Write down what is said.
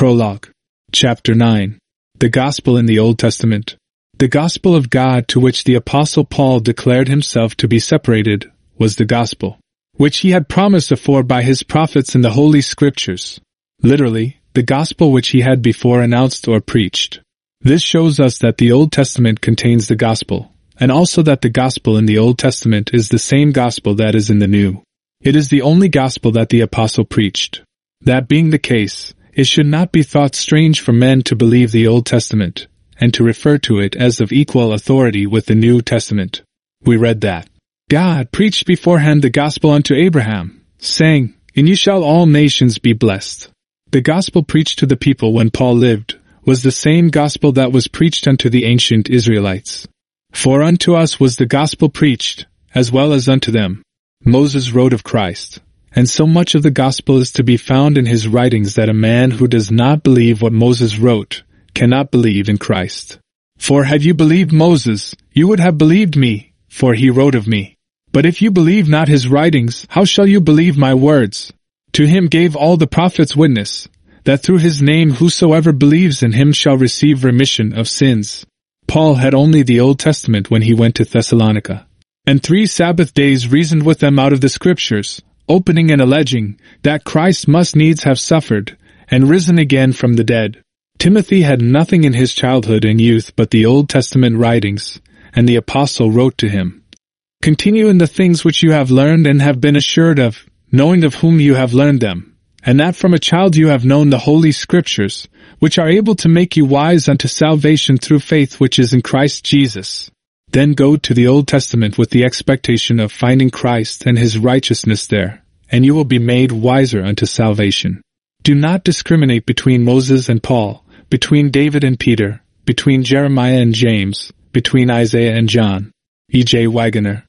Prologue. Chapter 9. The Gospel in the Old Testament. The Gospel of God to which the Apostle Paul declared himself to be separated was the Gospel, which he had promised afore by his prophets in the Holy Scriptures. Literally, the Gospel which he had before announced or preached. This shows us that the Old Testament contains the Gospel, and also that the Gospel in the Old Testament is the same Gospel that is in the New. It is the only Gospel that the Apostle preached. That being the case, it should not be thought strange for men to believe the Old Testament, and to refer to it as of equal authority with the New Testament. We read that God preached beforehand the Gospel unto Abraham, saying, In you shall all nations be blessed. The Gospel preached to the people when Paul lived was the same Gospel that was preached unto the ancient Israelites. For unto us was the Gospel preached, as well as unto them. Moses wrote of Christ, and so much of the Gospel is to be found in his writings that a man who does not believe what Moses wrote cannot believe in Christ. For had you believed Moses, you would have believed me, for he wrote of me. But if you believe not his writings, how shall you believe my words? To him gave all the prophets witness, that through his name whosoever believes in him shall receive remission of sins. Paul had only the Old Testament when he went to Thessalonica, and 3 Sabbath days reasoned with them out of the Scriptures, opening and alleging that Christ must needs have suffered, and risen again from the dead. Timothy had nothing in his childhood and youth but the Old Testament writings, and the Apostle wrote to him, Continue in the things which you have learned and have been assured of, knowing of whom you have learned them, and that from a child you have known the Holy Scriptures, which are able to make you wise unto salvation through faith which is in Christ Jesus. Then go to the Old Testament with the expectation of finding Christ and his righteousness there, and you will be made wiser unto salvation. Do not discriminate between Moses and Paul, between David and Peter, between Jeremiah and James, between Isaiah and John. E. J. Waggoner.